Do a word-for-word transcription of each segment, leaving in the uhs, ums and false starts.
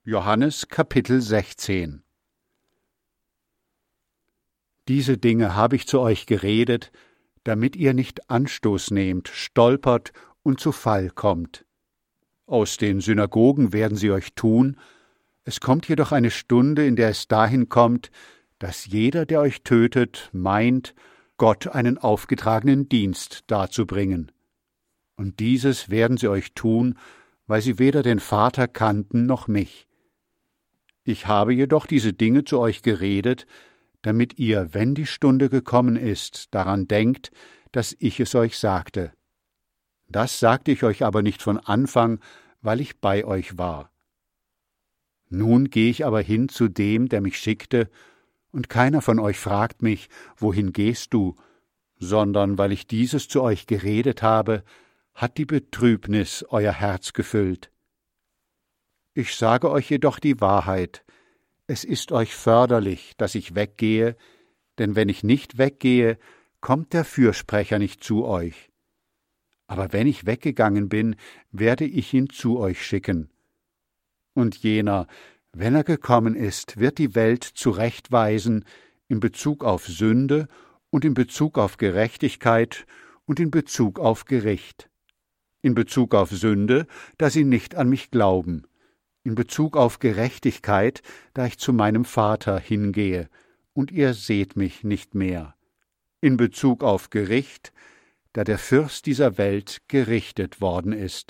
Johannes Kapitel sechzehn. Diese Dinge habe ich zu euch geredet, damit ihr nicht Anstoß nehmt, stolpert und zu Fall kommt. Aus den Synagogen werden sie euch tun, es kommt jedoch eine Stunde, in der es dahin kommt, dass jeder, der euch tötet, meint, Gott einen aufgetragenen Dienst darzubringen. Und dieses werden sie euch tun, weil sie weder den Vater kannten noch mich. Ich habe jedoch diese Dinge zu euch geredet, damit ihr, wenn die Stunde gekommen ist, daran denkt, dass ich es euch sagte. Das sagte ich euch aber nicht von Anfang, weil ich bei euch war. Nun gehe ich aber hin zu dem, der mich schickte, und keiner von euch fragt mich, wohin gehst du, sondern weil ich dieses zu euch geredet habe, hat die Betrübnis euer Herz gefüllt. Ich sage euch jedoch die Wahrheit, es ist euch förderlich, dass ich weggehe, denn wenn ich nicht weggehe, kommt der Fürsprecher nicht zu euch. Aber wenn ich weggegangen bin, werde ich ihn zu euch schicken. Und jener, wenn er gekommen ist, wird die Welt zurechtweisen in Bezug auf Sünde und in Bezug auf Gerechtigkeit und in Bezug auf Gericht. In Bezug auf Sünde, da sie nicht an mich glauben. In Bezug auf Gerechtigkeit, da ich zu meinem Vater hingehe, und ihr seht mich nicht mehr. In Bezug auf Gericht, da der Fürst dieser Welt gerichtet worden ist.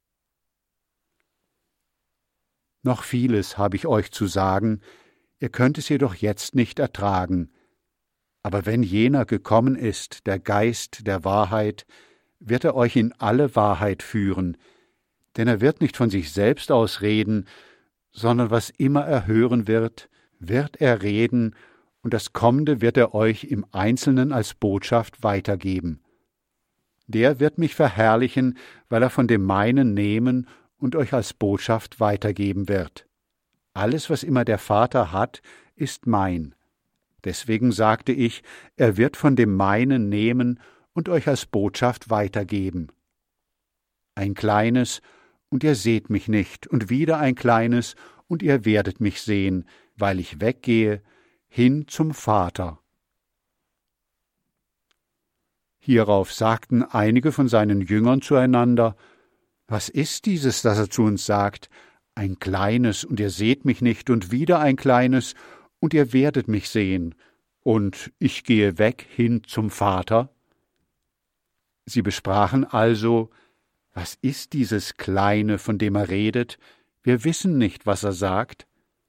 Noch vieles habe ich euch zu sagen, ihr könnt es jedoch jetzt nicht ertragen. Aber wenn jener gekommen ist, der Geist der Wahrheit, wird er euch in alle Wahrheit führen, denn er wird nicht von sich selbst aus reden, sondern was immer er hören wird, wird er reden, und das Kommende wird er euch im Einzelnen als Botschaft weitergeben. Der wird mich verherrlichen, weil er von dem Meinen nehmen und euch als Botschaft weitergeben wird. Alles, was immer der Vater hat, ist mein. Deswegen sagte ich, er wird von dem Meinen nehmen und euch als Botschaft weitergeben. Ein kleines, und ihr seht mich nicht, und wieder ein kleines, und ihr werdet mich sehen, weil ich weggehe, hin zum Vater. Hierauf sagten einige von seinen Jüngern zueinander, was ist dieses, das er zu uns sagt? Ein kleines, und ihr seht mich nicht, und wieder ein kleines, und ihr werdet mich sehen, und ich gehe weg hin zum Vater? Sie besprachen also, was ist dieses Kleine, von dem er redet? Wir wissen nicht, was er sagt.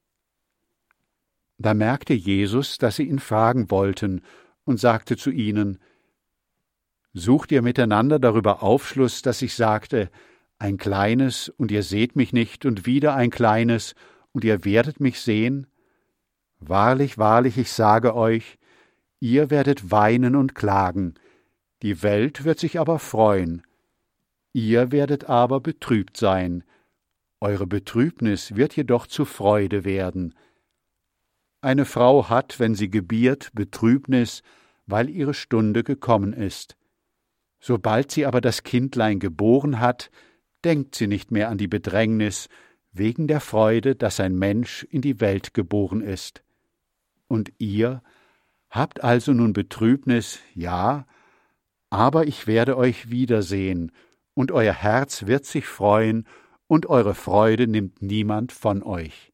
Da merkte Jesus, dass sie ihn fragen wollten, und sagte zu ihnen, Sucht ihr miteinander darüber Aufschluss, dass ich sagte, ein kleines, und ihr seht mich nicht, und wieder ein kleines, und ihr werdet mich sehen? Wahrlich, wahrlich, ich sage euch, ihr werdet weinen und klagen, die Welt wird sich aber freuen. Ihr werdet aber betrübt sein, eure Betrübnis wird jedoch zu Freude werden. Eine Frau hat, wenn sie gebiert, Betrübnis, weil ihre Stunde gekommen ist. Sobald sie aber das Kindlein geboren hat, denkt sie nicht mehr an die Bedrängnis, wegen der Freude, dass ein Mensch in die Welt geboren ist. Und ihr habt also nun Betrübnis, ja, aber ich werde euch wiedersehen, und euer Herz wird sich freuen, und eure Freude nimmt niemand von euch.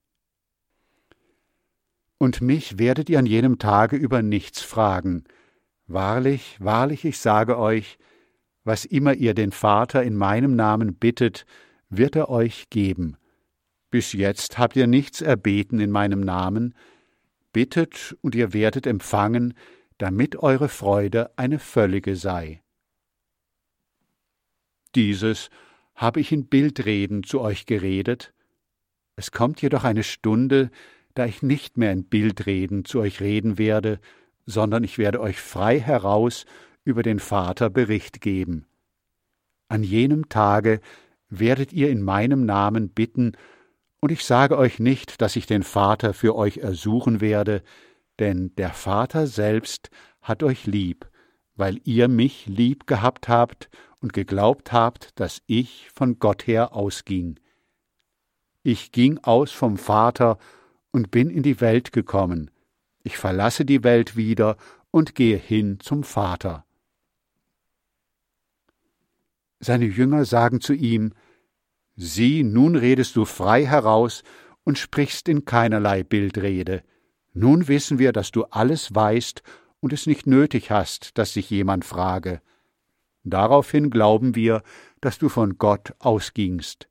Und mich werdet ihr an jenem Tage über nichts fragen. Wahrlich, wahrlich, ich sage euch, was immer ihr den Vater in meinem Namen bittet, wird er euch geben. Bis jetzt habt ihr nichts erbeten in meinem Namen. Bittet, und ihr werdet empfangen, damit eure Freude eine völlige sei. Dieses habe ich in Bildreden zu euch geredet. Es kommt jedoch eine Stunde, da ich nicht mehr in Bildreden zu euch reden werde, sondern ich werde euch frei heraus über den Vater Bericht geben. An jenem Tage werdet ihr in meinem Namen bitten, und ich sage euch nicht, dass ich den Vater für euch ersuchen werde, denn der Vater selbst hat euch lieb, weil ihr mich lieb gehabt habt und geglaubt habt, dass ich von Gott her ausging. Ich ging aus vom Vater und bin in die Welt gekommen. Ich verlasse die Welt wieder und gehe hin zum Vater. Seine Jünger sagen zu ihm: Sieh, nun redest du frei heraus und sprichst in keinerlei Bildrede. Nun wissen wir, dass du alles weißt und es nicht nötig hast, dass sich jemand frage. Daraufhin glauben wir, dass du von Gott ausgingst.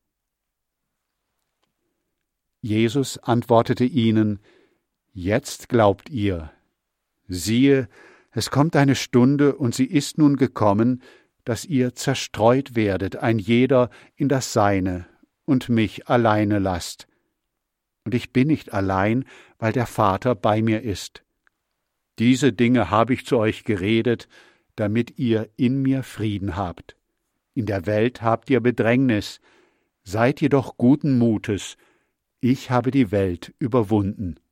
Jesus antwortete ihnen: Jetzt glaubt ihr. Siehe, es kommt eine Stunde, und sie ist nun gekommen, dass ihr zerstreut werdet, ein jeder in das Seine, und mich alleine lasst. Und ich bin nicht allein, weil der Vater bei mir ist. Diese Dinge habe ich zu euch geredet, damit ihr in mir Frieden habt. In der Welt habt ihr Bedrängnis, seid jedoch guten Mutes, ich habe die Welt überwunden.